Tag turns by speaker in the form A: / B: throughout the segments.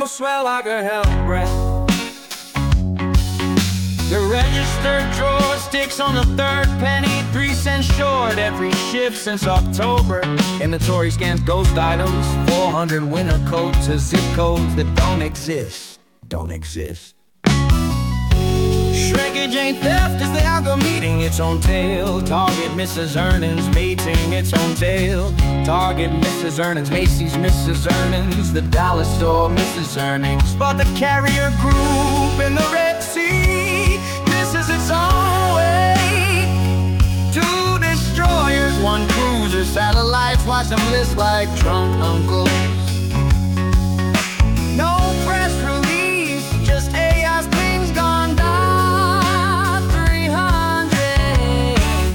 A: swell like a hell breath. The registered drawer sticks on the third penny, 3 cents short every shift since October. Inventory scans ghost items, 400 winter coats to zip codes that don't exist. Shrinkage ain't theft, it's the algorithm eating its own tail. Target Mrs. Earnings mating its own tail. Target Mrs. Earnings, Macy's Mrs. Earnings, the dollar store Mrs. Earnings. But the carrier group in the Red Sea misses its own way. 2 destroyers, 1 cruiser, satellites watch them list like drunk uncles. No press release, just AI's things gone down 300.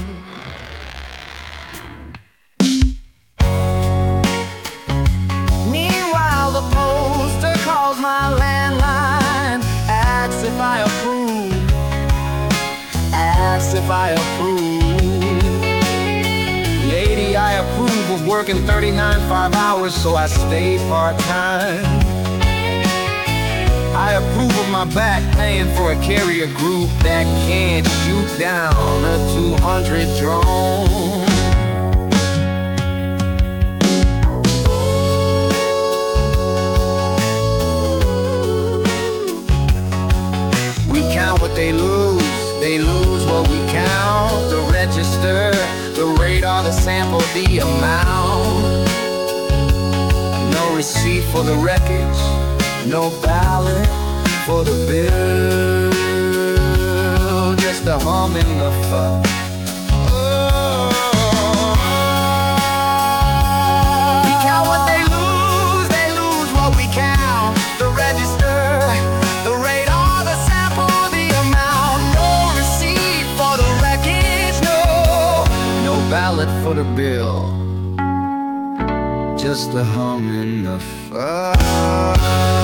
A: Meanwhile, the poster calls my landline, asks if I approve, Lady, I approve of working 39 5 hours, so I stay part-time. I approve of my back paying for a carrier group that can't shoot down a 200 drone. We count what they lose what we count. The register, the radar, the sample, the amount. No receipt for the wreckage, no ballot for the bill, just a hum in the fuck. We count what they lose what we count. The register, the radar, the sample, the amount. No receipt for the wreckage, no ballot for the bill, just the hum in the fuck.